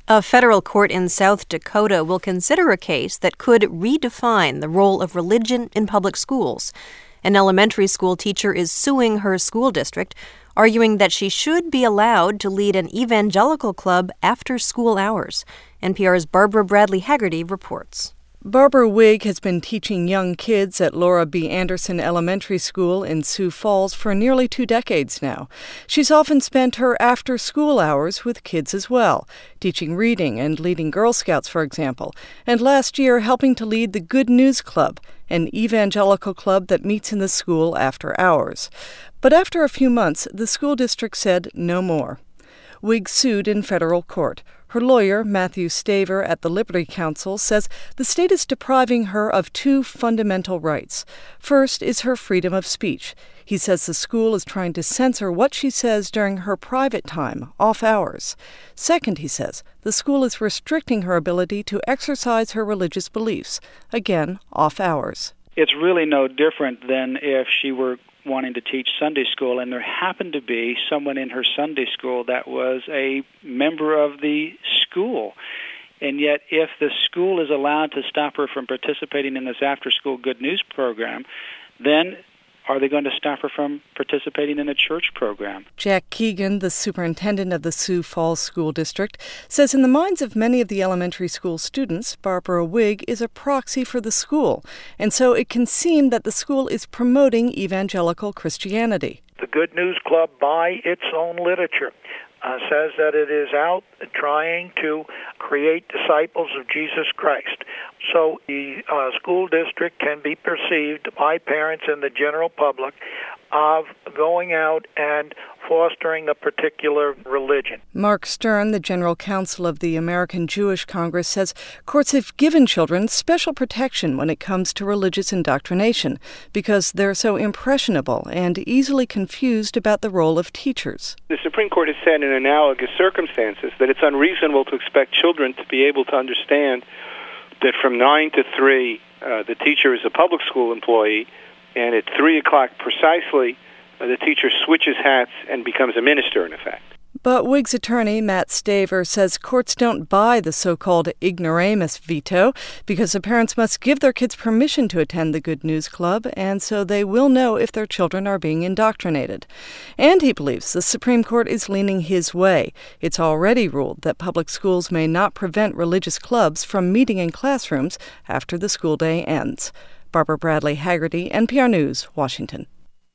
A federal court in South Dakota will consider a case that could redefine the role of religion in public schools. An elementary school teacher is suing her school district, arguing that she should be allowed to lead an evangelical club after school hours. NPR's Barbara Bradley Haggerty reports. Barbara Wig has been teaching young kids at Laura B. Anderson Elementary School in Sioux Falls for nearly 2 decades now. She's often spent her after-school hours with kids as well, teaching reading and leading Girl Scouts, for example, and last year helping to lead the Good News Club, an evangelical club that meets in the school after hours. But after a few months, the school district said no more. Wig sued in federal court. Her lawyer, Matthew Staver at the Liberty Counsel, says the state is depriving her of 2 fundamental rights. First is her freedom of speech. He says the school is trying to censor what she says during her private time, off hours. Second, he says, the school is restricting her ability to exercise her religious beliefs, again, off hours. It's really no different than if she were wanting to teach Sunday school, and there happened to be someone in her Sunday school that was a member of the school. And yet, if the school is allowed to stop her from participating in this after-school Good News program, then are they going to stop her from participating in a church program? Jack Keegan, the superintendent of the Sioux Falls School District, says in the minds of many of the elementary school students, Barbara Wig is a proxy for the school, and so it can seem that the school is promoting evangelical Christianity. The Good News Club, by its own literature, says that it is out trying to create disciples of Jesus Christ. So the school district can be perceived by parents and the general public of going out and fostering a particular religion. Mark Stern, the general counsel of the American Jewish Congress, says courts have given children special protection when it comes to religious indoctrination because they're so impressionable and easily confused about the role of teachers. The Supreme Court has said in analogous circumstances that it's unreasonable to expect children to be able to understand that from 9 to 3, the teacher is a public school employee, and at 3 o'clock precisely, the teacher switches hats and becomes a minister, in effect. But Wig's attorney, Matt Staver, says courts don't buy the so-called ignoramus veto because the parents must give their kids permission to attend the Good News Club, and so they will know if their children are being indoctrinated. And he believes the Supreme Court is leaning his way. It's already ruled that public schools may not prevent religious clubs from meeting in classrooms after the school day ends. Barbara Bradley Haggerty, NPR News, Washington.